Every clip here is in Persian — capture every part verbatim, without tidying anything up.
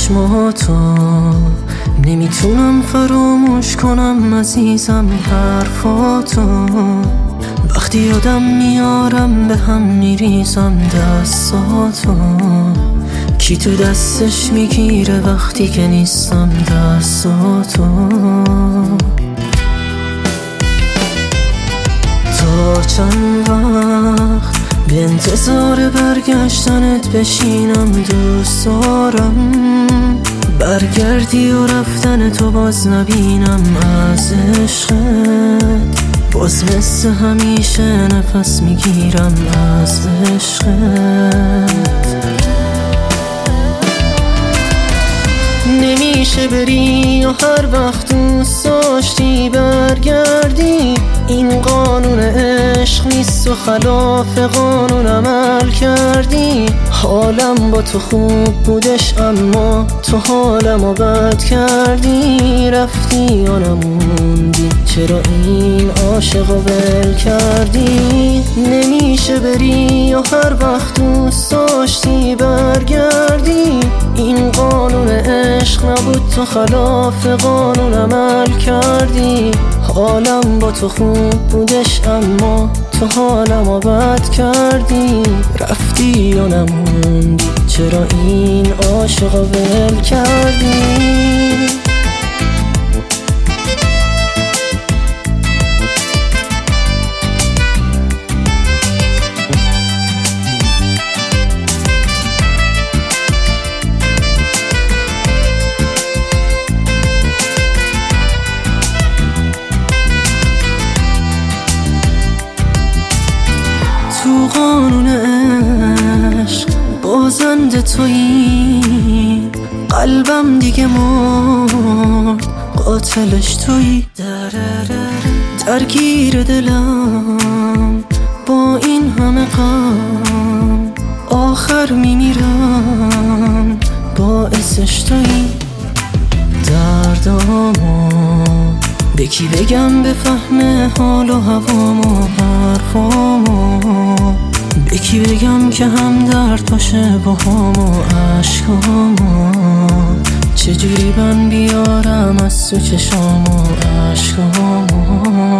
چشماتو نمیتونم فراموش کنم عزیزم حرفاتو. وقتی یادم میارم به هم میریزم دستاتو. کی تو دستش میگیره وقتی که نیستم دستاتو. تا چند وقت به انتظار برگشتنت بشینم دوست دارم. برگردی و رفتن تو باز نبینم از عشقت. باز مثل همیشه نفس میگیرم از عشقت. نمیشه بری و هر وقت دوست داشتی برگردی. این قانون عشق نیست و خلاف قانون عمل کردی. حالم با تو خوب بودش اما تو حالمو بد کردی. رفتی یا نموندی چرا این عاشقو ول کردی. نمیشه بری و هر وقت دوست داشتی برگردی. این قانون عشق نبود تو خلاف قانون عمل کردی. حالم با تو خوب بودش اما تو حالمو بد کردی. رفتی یا نموندی چرا این عاشقو ول کردی. تو قانون عشق بازنده تویی. قلبم دیگه مرد قاتلش تویی. درگیر دلم با این همه غم. آخر میمیرم باعثش تویی. دردامو به کی بگم بفهمه حال و هوامو حرفامو. به کی بگم که هم درد باشه با هم و عشقامو. چجوری من بیارم از تو چشام و عشقامو.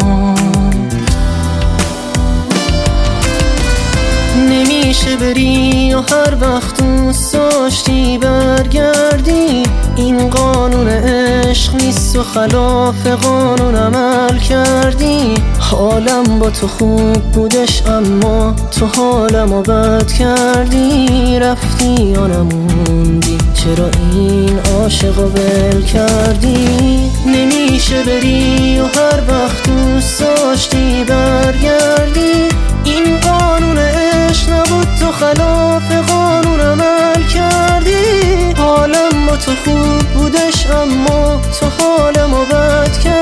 نمیشه بری و هر وقت دوست داشتی برگردی. این قانون عشق نیست و خلاف قانون عمل کردی. حالم با تو خوب بودش اما تو حالمو بد کردی. رفتی یا نموندی چرا این عاشقو ول کردی. نمیشه بری و هر وقت دوست داشتی برگردی. این قانون عشق نبود تو خلاف قانون عمل کردی. حالم با تو خوب بودش اما تو حالمو بد کردی.